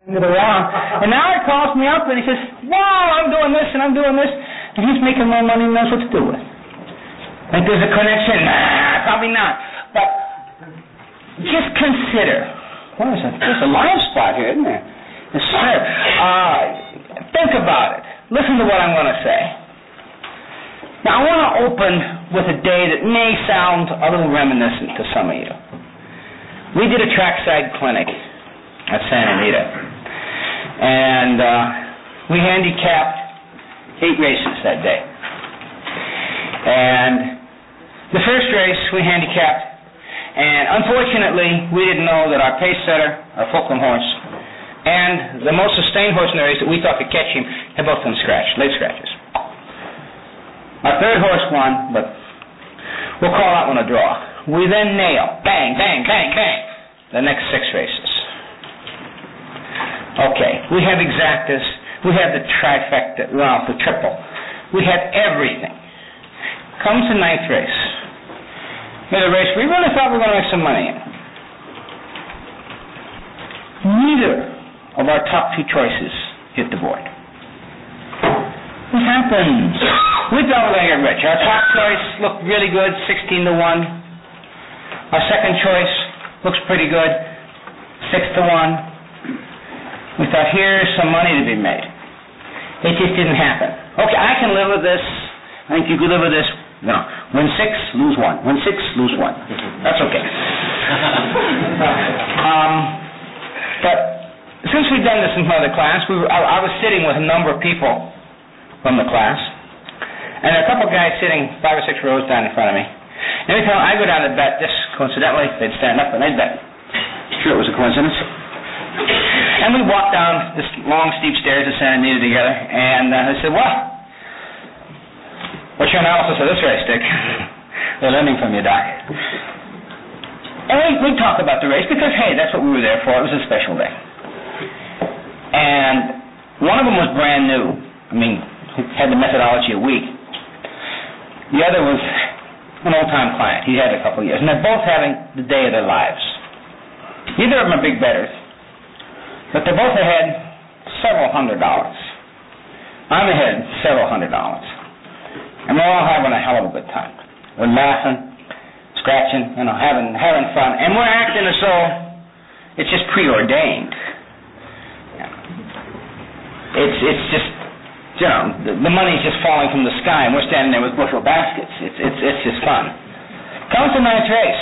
around. And now he calls me up and he says, wow, I'm doing this and I'm doing this. And he's making more money than he knows what to do with. Think there's a connection? Nah, probably not. But just consider. What is it? There's a live spot here, isn't there? Yes, sir. Think about it. Listen to what I'm going to say. Now, I want to open with a day that may sound a little reminiscent to some of you. We did a trackside clinic at Santa Anita. And we handicapped 8 races that day. And the first race we handicapped, and unfortunately we didn't know that our pace setter, our Fulcrum horse, and the most sustained horse in the race that we thought could catch him had both been scratched, leg scratches. Our third horse won, but we'll call that one a draw. We then nail, bang, bang, bang, bang, the next 6 races. Okay, we have exactas, we have the trifecta, well, the triple. We have everything. Comes the 9th race. Here's a race we really thought we were going to make some money in. Neither of our top 2 choices hit the board. What happens? We thought we were going to get rich. Our top choice looked really good, 16 to 1. Our second choice looks pretty good, 6 to 1. We thought, here's some money to be made. It just didn't happen. Okay, I can live with this. I think you could live with this. No. Win 6, lose 1. Win 6, lose 1. That's okay. But since we've done this in another class, I was sitting with a number of people from the class, and there are a couple of guys sitting 5 or 6 rows down in front of me. And every time I go down to bet, just coincidentally, they'd stand up and they'd bet. Sure, it was a coincidence. And we walked down this long, steep stairs to Santa Anita together, and I said, well, what's your analysis of this race, Dick? They're learning from you, Doc. And we talked about the race because, hey, that's what we were there for. It was a special day. And one of them was brand new. I mean, had the methodology a week. The other was an old-time client. He had a couple of years. And they're both having the day of their lives. Neither of them are big bettors. But they're both ahead several $100. I'm ahead several $100. And we're all having a hell of a good time. We're laughing, scratching, having fun. And we're acting as though it's just preordained. It's just, the money's just falling from the sky and we're standing there with bushel baskets. It's just fun. Comes the 9th race.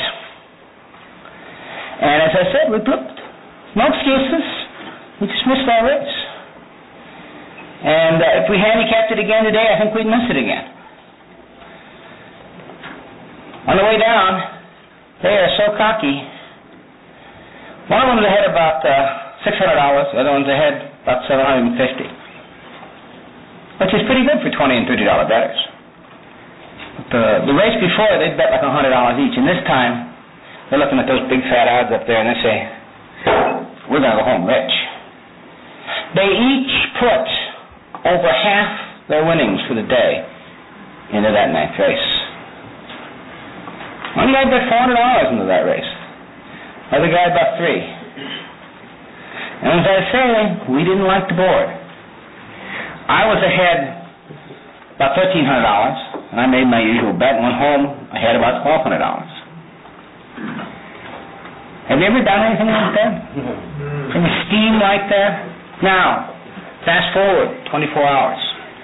And as I said, we blipped. No excuses. We just missed our race. And if we handicapped it again today, I think we'd miss it again. On the way down, they are so cocky. One of them's ahead about $600, the other one's ahead about $750. Which is pretty good for $20 and $30 bettors. But the race before, they'd bet like $100 each, and this time, they're looking at those big fat odds up there, and they say, we're going to go home rich. They each put over half their winnings for the day into that 9th race. One guy bet $400 into that race. Other guy bet $3. And as I say, we didn't like the board. I was ahead about $1,300, and I made my usual bet and went home ahead about $1,200. Have you ever done anything like that? From a scheme like that? Now, fast forward 24 hours.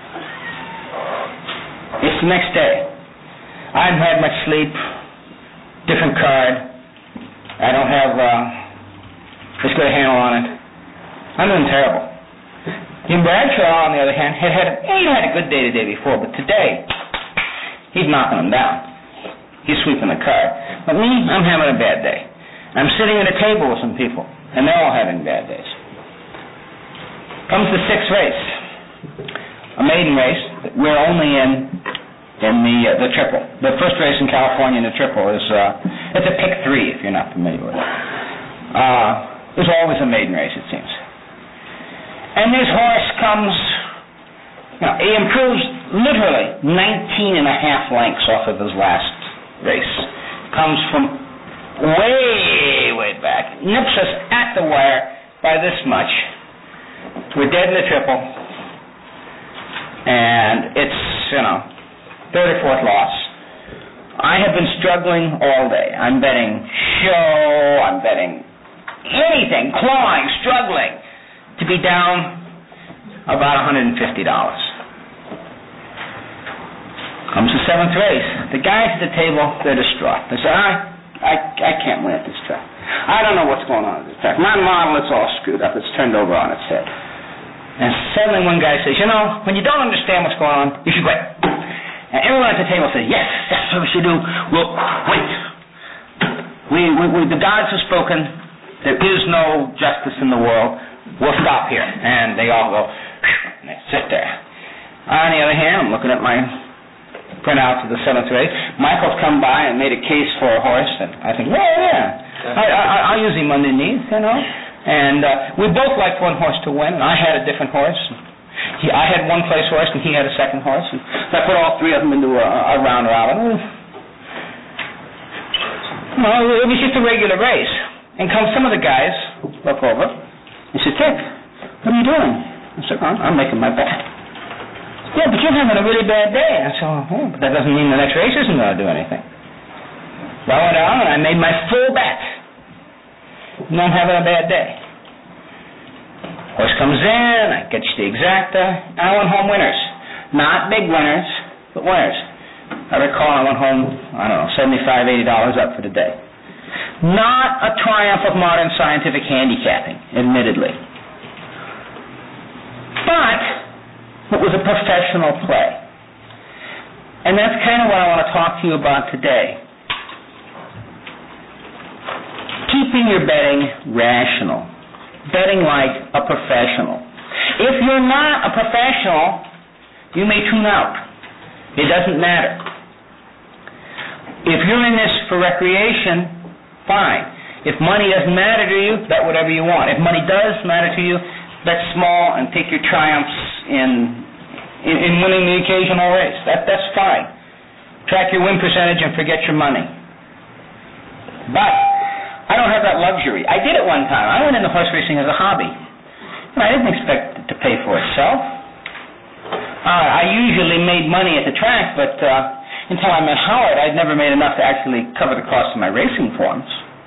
It's the next day. I haven't had much sleep. Different card. I don't have as good a handle on it. I'm doing terrible. Jim Bradshaw, on the other hand, he had a good day the day before, but today, he's knocking them down. He's sweeping the card. But me, I'm having a bad day. I'm sitting at a table with some people, and they're all having bad days. Comes the 6th race, a maiden race that we're only in the triple. The first race in California in the triple is it's a pick 3 if you're not familiar with it. There's always a maiden race, it seems. And this horse comes, he improves literally 19 and a half lengths off of his last race. Comes from way back, nips us at the wire by this much, We're dead in the triple, and it's, third or fourth loss. I have been struggling all day. I'm betting show, I'm betting anything, clawing, struggling, to be down about $150. Comes the seventh race. The guys at the table, they're distraught. They say, I can't win at this track. I don't know what's going on at this track. My model is all screwed up. It's turned over on its head. And suddenly one guy says, when you don't understand what's going on, you should quit. And everyone at the table says, yes, that's what we should do. We'll wait. The gods have spoken. There is no justice in the world. We'll stop here. And they all go, and they sit there. On the other hand, I'm looking at my printouts of the seventh race. Michael's come by and made a case for a horse, and I think, I'll use him underneath, And we both liked one horse to win, and I had a different horse. I had one place horse, and he had a second horse. And I put all three of them into a round robin. It was just a regular race. And come some of the guys, look over, and say, Dick, what are you doing? I said, I'm making my bet. Yeah, but you're having a really bad day. I said, but that doesn't mean the next race isn't going to do anything. So I went on and I made my full bet. And I'm having a bad day. Horse comes in, I get you the exacta. I went home winners. Not big winners, but winners. I recall I went home, $75, $80 up for the day. Not a triumph of modern scientific handicapping, admittedly. But it was a professional play. And that's kind of what I want to talk to you about today. Keeping your betting rational. Betting like a professional. If you're not a professional, you may tune out. It doesn't matter. If you're in this for recreation, fine. If money doesn't matter to you, bet whatever you want. If money does matter to you, bet small and take your triumphs in winning the occasional race. That's fine. Track your win percentage and forget your money. But I don't have that luxury. I did it one time. I went into horse racing as a hobby. I didn't expect it to pay for itself. I usually made money at the track, but until I met Howard, I'd never made enough to actually cover the cost of my racing forms.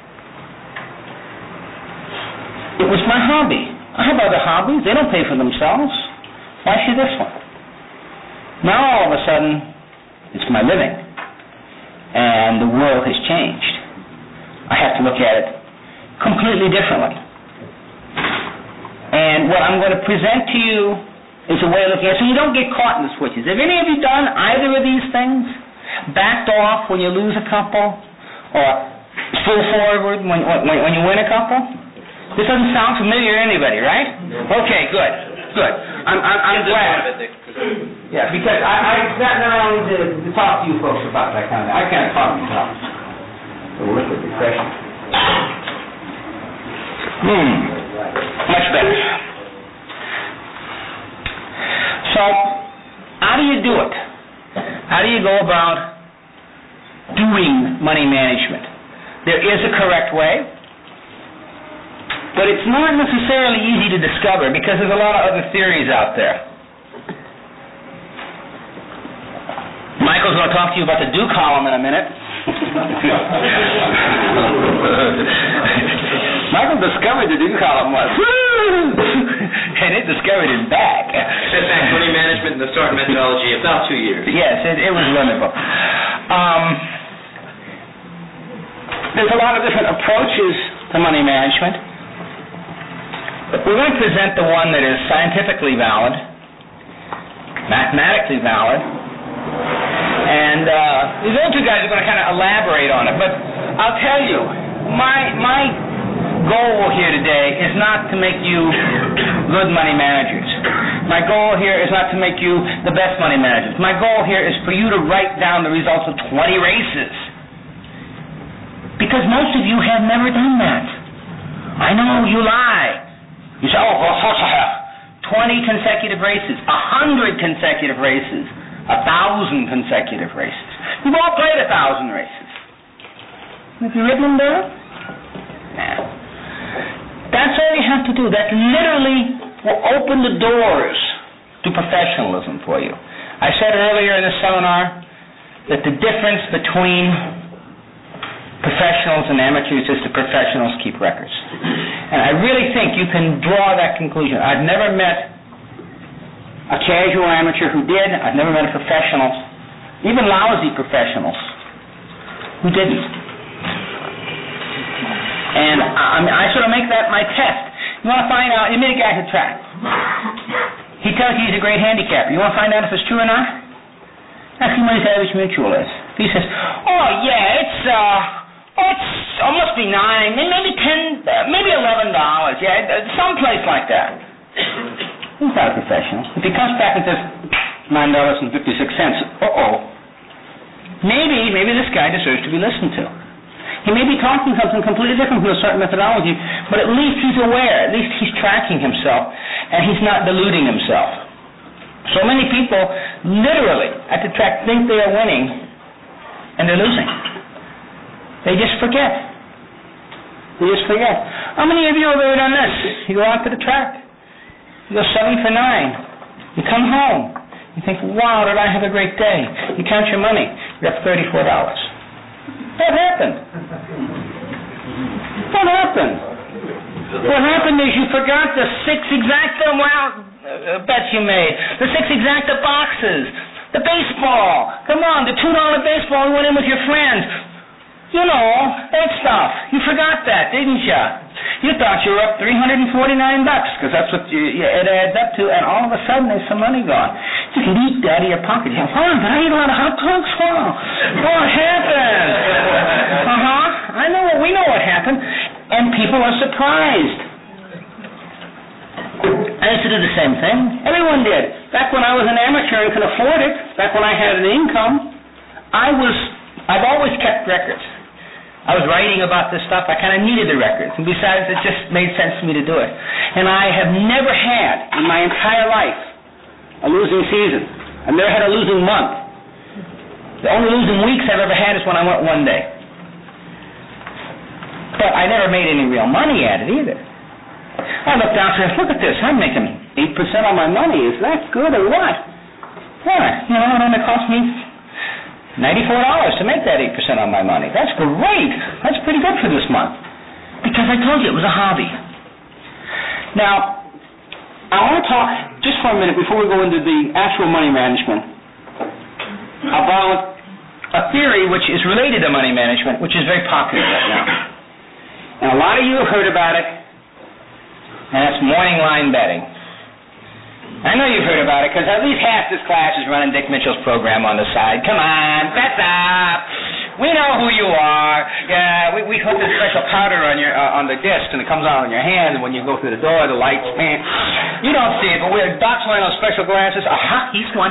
It was my hobby. I have other hobbies. They don't pay for themselves. Why should this one? Now all of a sudden, it's my living. And the world has changed. I have to look at it completely differently. And what I'm going to present to you is a way of looking at it so you don't get caught in the switches. Have any of you done either of these things? Backed off when you lose a couple? Or full forward when you win a couple? This doesn't sound familiar to anybody, right? Okay, good. I'm glad. Yeah, because I sat down to talk to you folks about that kind of thing. I can't talk myself. A liquid refreshing. Much better. So, how do you do it? How do you go about doing money management? There is a correct way, but it's not necessarily easy to discover because there's a lot of other theories out there. Michael's going to talk to you about the do column in a minute. Michael discovered the do column once. And it discovered it back. Money management and the START methodology, about 2 years. Yes, it was wonderful. There's a lot of different approaches to money management. We're going to present the one that is scientifically valid, mathematically valid, and these other two guys are going to kind of elaborate on it. But I'll tell you, my goal here today is not to make you good money managers. My goal here is not to make you the best money managers. My goal here is for you to write down the results of 20 races. Because most of you have never done that. I know, you lie. You say, oh, of course I have. 20 consecutive races, 100 consecutive races, 1,000 consecutive races. You've all played 1,000 races. Have you written them down? Nah. That's all you have to do. That's literally will open the doors to professionalism for you. I said earlier in the seminar that the difference between professionals and amateurs is the professionals keep records. And I really think you can draw that conclusion. I've never met a casual amateur who did. I've never met a professional, even lousy professionals, who didn't. And I sort of make that my test. You want to find out, you meet a guy who track. He tells you he's a great handicapper. You want to find out if it's true or not? Ask him what his average mutual is. He says, oh yeah, it must be $9, maybe $10, maybe $11. Yeah, someplace like that. He's not a professional. If he comes back and says $9.56, maybe this guy deserves to be listened to. He may be talking something completely different from a certain methodology, but at least he's aware. At least he's tracking himself, and he's not deluding himself. So many people, literally, at the track think they are winning, and they're losing. They just forget. How many of you have ever done this? You go out to the track. You go 7 for 9. You come home. You think, wow, did I have a great day? You count your money. You're up $34. What happened? What happened is you forgot the 6 exacta bets you made, the 6 exacta boxes, the baseball. Come on, the $2 baseball you went in with your friends. You know, that stuff. You forgot that, didn't you? You thought you were up $349 because that's what it adds up to, and all of a sudden there's some money gone. Just leaked out of your pocket. You go, did I eat a lot of hot dogs? What happened? We know what happened, and people are surprised. I used to do the same thing. Everyone did. Back when I was an amateur and could afford it, back when I had an income, I've always kept records. I was writing about this stuff. I kind of needed the records. And besides, it just made sense to me to do it. And I have never had, in my entire life, a losing season. I've never had a losing month. The only losing weeks I've ever had is when I went one day. But I never made any real money at it either. I looked down and said, look at this. I'm making 8% on my money. Is that good or what? Yeah, it only cost me $94 to make that 8% on my money. That's great. That's pretty good for this month. Because I told you it was a hobby. Now, I want to talk just for a minute before we go into the actual money management about a theory which is related to money management, which is very popular right now. And a lot of you have heard about it, and that's morning line betting. I know you've heard about it because at least half this class is running Dick Mitchell's program on the side. Come on, bet up. We know who you are. Yeah, we put this special powder on the disc, and it comes out on your hand, and when you go through the door, the lights, you don't see it, but Doc's wearing those special glasses. Aha, he's one.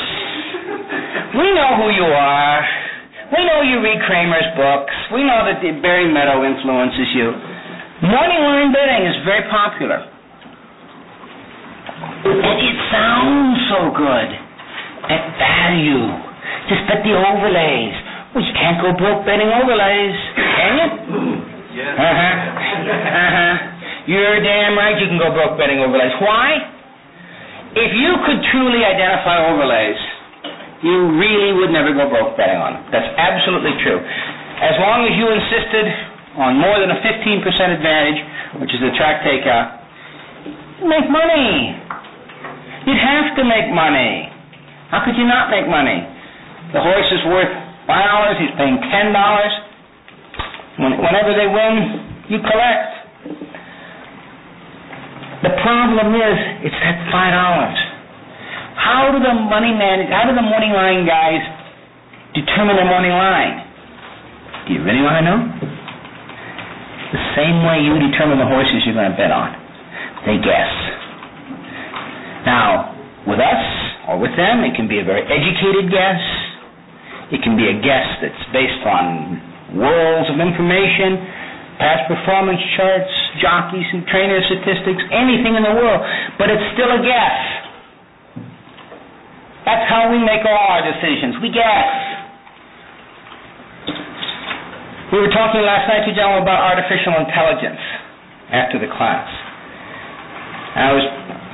We know who you are. We know you read Kramer's books. We know that Barry Meadow influences you. Morning line betting is very popular. And it sounds so good. At value. Just bet the overlays. Well, you can't go broke betting overlays, can you? Yes. You're damn right you can go broke betting overlays. Why? If you could truly identify overlays, you really would never go broke betting on them. That's absolutely true. As long as you insisted on more than a 15% advantage, which is the track takeout, make money. You'd have to make money. How could you not make money? The horse is worth $5, he's paying $10. Whenever they win, you collect. The problem is, it's at $5. How do the morning line guys determine the morning line? Do you really want to know? The same way you determine the horses you're going to bet on. They guess. Now, with us or with them, it can be a very educated guess. It can be a guess that's based on worlds of information, past performance charts, jockeys and trainer statistics, anything in the world. But it's still a guess. That's how we make all our decisions. We guess. We were talking last night to John about artificial intelligence after the class. I was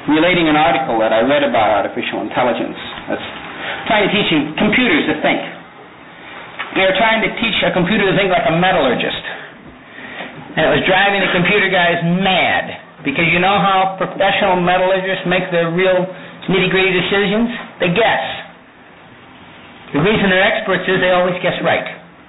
relating an article that I read about artificial intelligence. That's trying to teach computers to think. They were trying to teach a computer to think like a metallurgist. And it was driving the computer guys mad. Because you know how professional metallurgists make their real nitty-gritty decisions? They guess. The reason they're experts is they always guess right.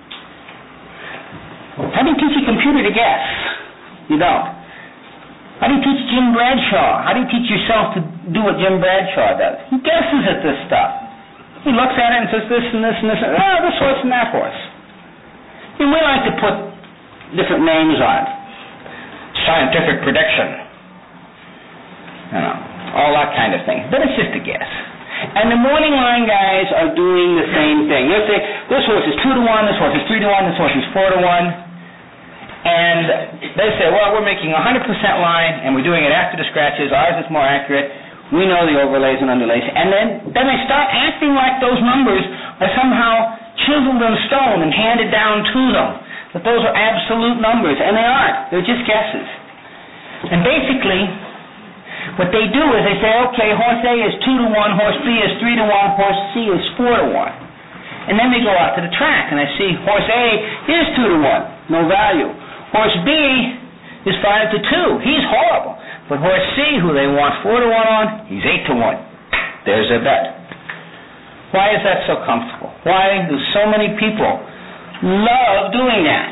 How do you teach a computer to guess? You don't. How do you teach Jim Bradshaw? How do you teach yourself to do what Jim Bradshaw does? He guesses at this stuff. He looks at it and says this and this and this. Oh, this horse and that horse. And we like to put different names on it. Scientific prediction. You know, all that kind of thing. But it's just a guess. And the morning line guys are doing the same thing. They'll say, this horse is 2-1, this horse is 3-1, this horse is 4-1. And they say, well, we're making 100% line, and we're doing it after the scratches. Ours is more accurate. We know the overlays and underlays. And then they start acting like those numbers are somehow chiseled in stone and handed down to them. That those are absolute numbers. And they aren't. They're just guesses. And basically, what they do is they say, okay, horse A is 2-1, horse B is 3-1, horse C is 4-1. And then they go out to the track, and I see horse A is 2-1, no value. Horse B is 5-2. He's horrible. But horse C, who they want 4-1 on, he's 8-1. There's their bet. Why is that so comfortable? Why do so many people love doing that?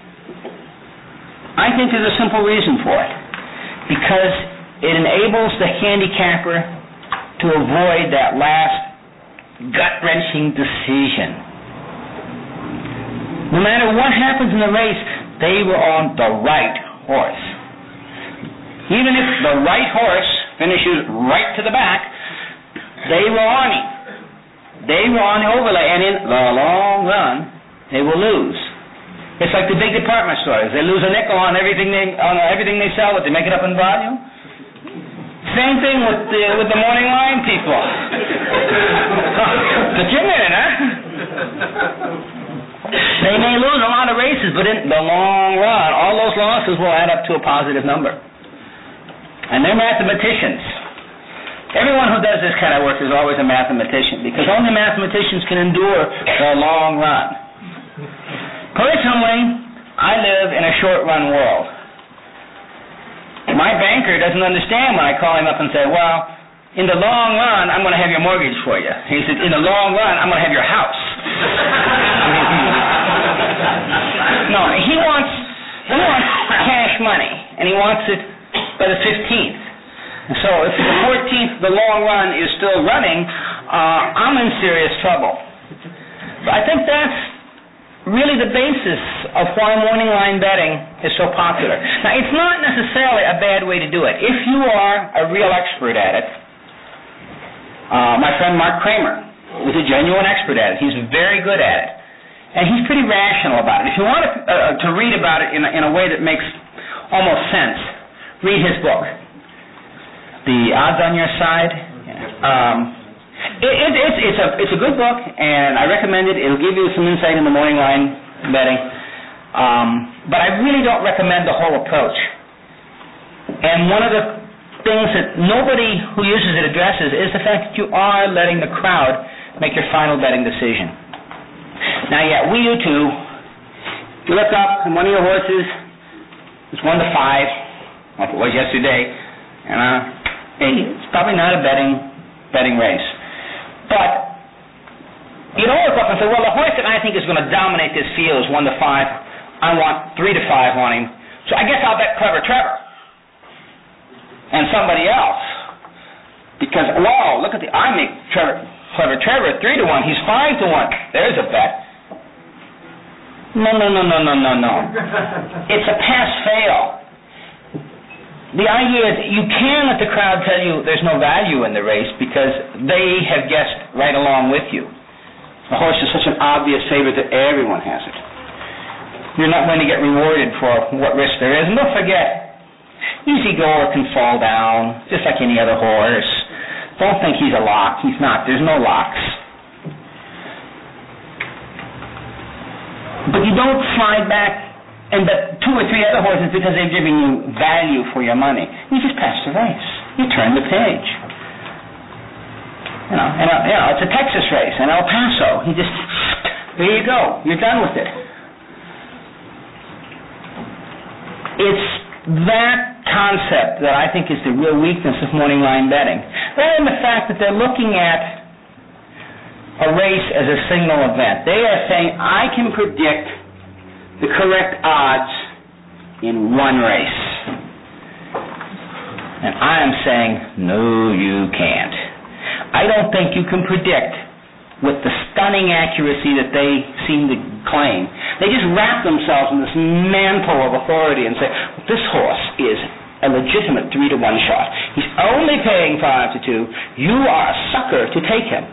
I think there's a simple reason for it. Because it enables the handicapper to avoid that last gut-wrenching decision. No matter what happens in the race, they were on the right horse. Even if the right horse finishes right to the back, they were on him. They were on the overlay, and in the long run, they will lose. It's like the big department stores. They lose a nickel on everything they sell, but they make it up in volume. Same thing with the morning line people. But you're in it, huh? They may lose a lot of races, but in the long run, all those losses will add up to a positive number. And they're mathematicians. Everyone who does this kind of work is always a mathematician, because only mathematicians can endure the long run. Personally, I live in a short-run world. My banker doesn't understand when I call him up and say, well, in the long run, I'm going to have your mortgage for you. He said, in the long run, I'm going to have your house. No, he wants cash money, and he wants it by the 15th. So if the 14th, the long run, is still running, I'm in serious trouble. But I think that's really the basis of why morning line betting is so popular. Now, it's not necessarily a bad way to do it. If you are a real expert at it, my friend Mark Kramer was a genuine expert at it. He's very good at it. And he's pretty rational about it. If you want to read about it in a way that makes almost sense, read his book, The Odds on Your Side. It's a good book, and I recommend it. It'll give you some insight in the morning line betting. But I really don't recommend the whole approach. And one of the things that nobody who uses it addresses is the fact that you are letting the crowd make your final betting decision. Now, yeah, we do too. You look up, and one of your horses is 1-5, like it was yesterday, and it's probably not a betting race. But you don't look up and say, well, the horse that I think is going to dominate this field is 1-5. I want 3-5 on him. So I guess I'll bet Clever Trevor and somebody else. Because, whoa, look at I make Clever Trevor 3-1. He's 5-1. There's a bet. No. It's a pass-fail. The idea is you can let the crowd tell you there's no value in the race because they have guessed right along with you. The horse is such an obvious favorite that everyone has it. You're not going to get rewarded for what risk there is. And don't forget, Easy Goer can fall down just like any other horse. Don't think he's a lock. He's not. There's no locks. But you don't slide back and bet 2 or 3 other horses because they've given you value for your money. You just pass the race. You turn the page. It's a Texas race in El Paso. There you go. You're done with it. It's that concept that I think is the real weakness of morning line betting. Rather than the fact that they're looking at a race as a single event. They are saying, I can predict the correct odds in one race. And I am saying, no, you can't. I don't think you can predict with the stunning accuracy that they seem to claim. They just wrap themselves in this mantle of authority and say, this horse is a legitimate 3-to-1 shot. He's only paying 5-to-2. You are a sucker to take him.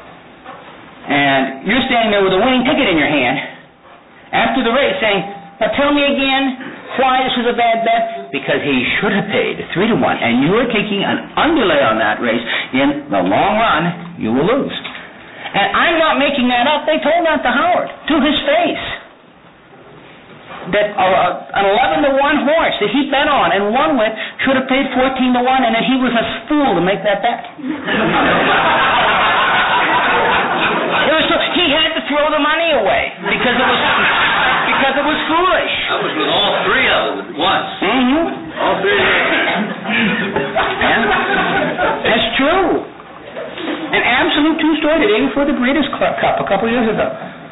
And you're standing there with a winning ticket in your hand after the race saying, now tell me again why this was a bad bet. Because he should have paid 3-to-1, and you are taking an underlay on that race. In the long run, you will lose. And I'm not making that up. They told that to Howard, to his face, that an 11-to-1 horse that he bet on and won with should have paid 14-to-1, and that he was a fool to make that bet. He had to throw the money away because it was foolish. I was with all three of them at once. Mm-hmm. All three of them. That's true. An absolute true story today before the Breeders' Cup a couple years ago.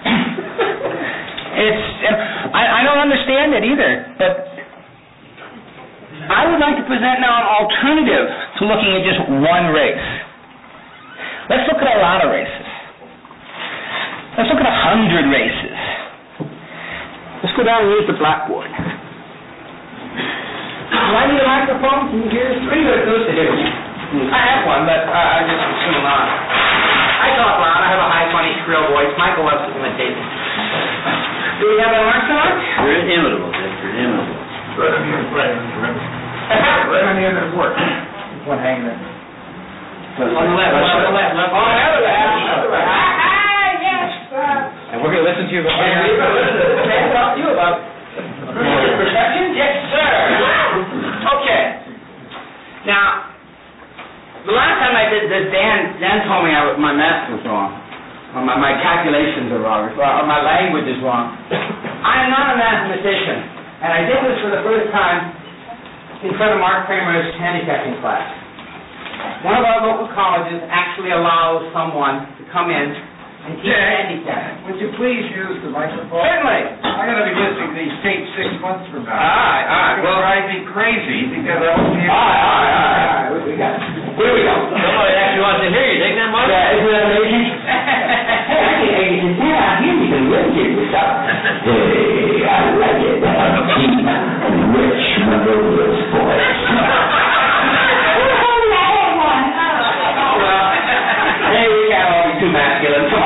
I don't understand it either, but I would like to present now an alternative to looking at just one race. Let's look at a lot of races. Let's look at 100 races. Let's go down and use the blackboard. Do I need a microphone? Can you hear us? Pretty good acoustic here. I have one, but I just assume not. I talk loud. I have a high, funny, shrill voice. Michael loves to imitate me. Do we have an Marcellus? You're inimitable, Dick. You're inimitable. Right on the end of the work. One hanging there. On the left. On the left. On the left. And we're going to listen to you about Talk to you about perception? Yes, sir. Okay. Now, the last time I did this, Dan told me my math was wrong. Or my calculations are wrong. Or my language is wrong. I am not a mathematician. And I did this for the first time in front of Mark Kramer's handicapping class. One of our local colleges actually allows someone to come in and teach handicapping. Would you please use the microphone? Certainly. I'm going to be listening to these tapes 6 months from now. All right. It's going to drive me crazy because I won't be able to... All right. What do we got? Here we go. Somebody actually wants to hear you. Take that, Mark? Yeah, isn't that amazing? Hey, you can't hear me. You can really hear yourself. Hey, I like it. Deep, rich, melodious voice. Hey, we got all be too masculine. Come